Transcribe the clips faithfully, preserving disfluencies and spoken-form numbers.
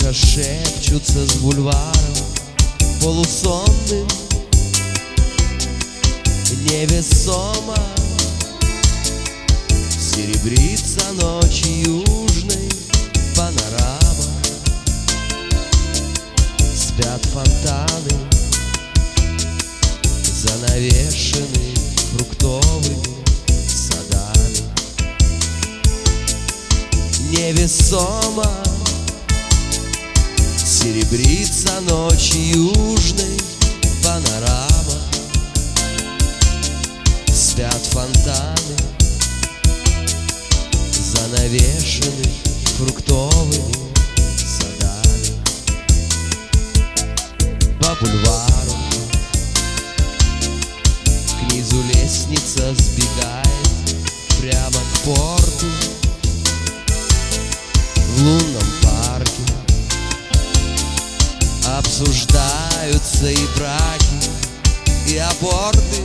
Тихо шепчутся с бульваром полусонным, невесомо серебрится ночь южной панорама. Спят фонтаны, занавешены фруктовыми садами. Невесомо серебрится ночь южной панорама. Спят фонтаны, занавешены фруктовыми садами. По бульвару к низу лестница сбегает прямо к порту. В лунном парке обсуждаются и браки, и аборты,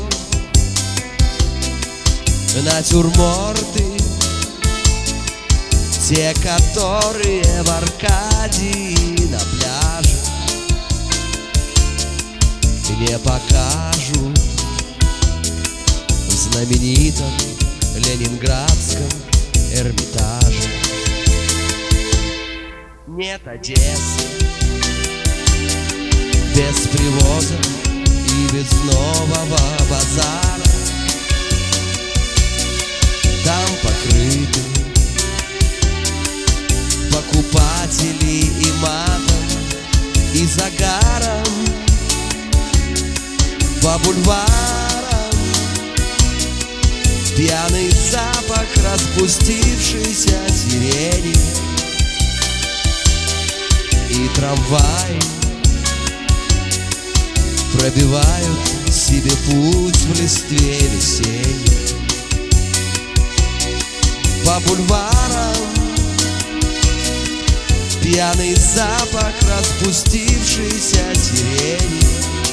натюрморты, те, которые в Аркадии на пляже не покажут в знаменитом ленинградском Эрмитаже. Нет Одессы без привоза и без нового базара. Там покрыты покупатели и матом, и загаром. По бульварам пьяный запах распустившейся сирени. И трамваи пробивают себе путь в листве весенней. По бульварам пьяный запах распустившейся сирени.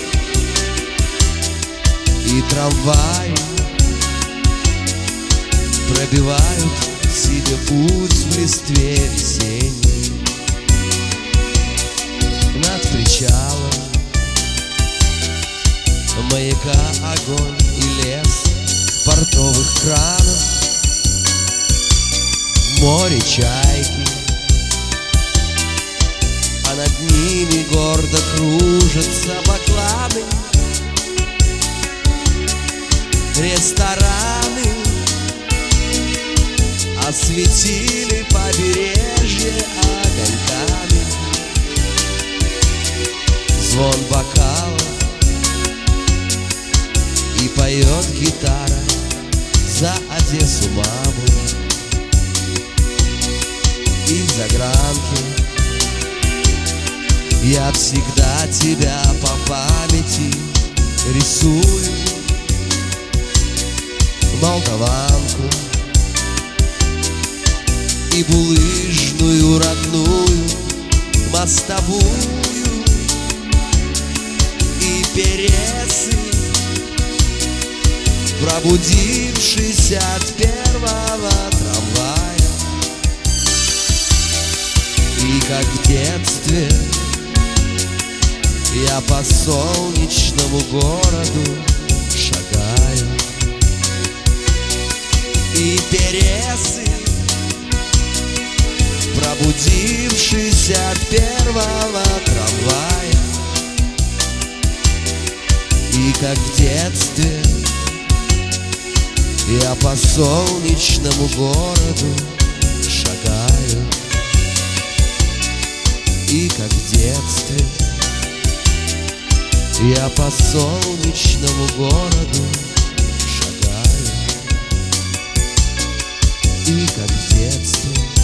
И трамваи пробивают себе путь в листве весенней. Над причалом маяка огонь и лес портовых кранов. В море чайки, а над ними гордо кружатся бакланы. Рестораны осветили побережье огоньками. Звон бокалов, и поет гитара за Одессу маму. И в загранке я всегда тебя по памяти рисую. Молдаванку и булыжную родную мостовую, и пересы, пробудившись от первого трамвая. И как в детстве я по солнечному городу шагаю. И пересы, пробудившись от первого трамвая. И как в детстве я по солнечному городу шагаю. И как в детстве я по солнечному городу шагаю. И как в детстве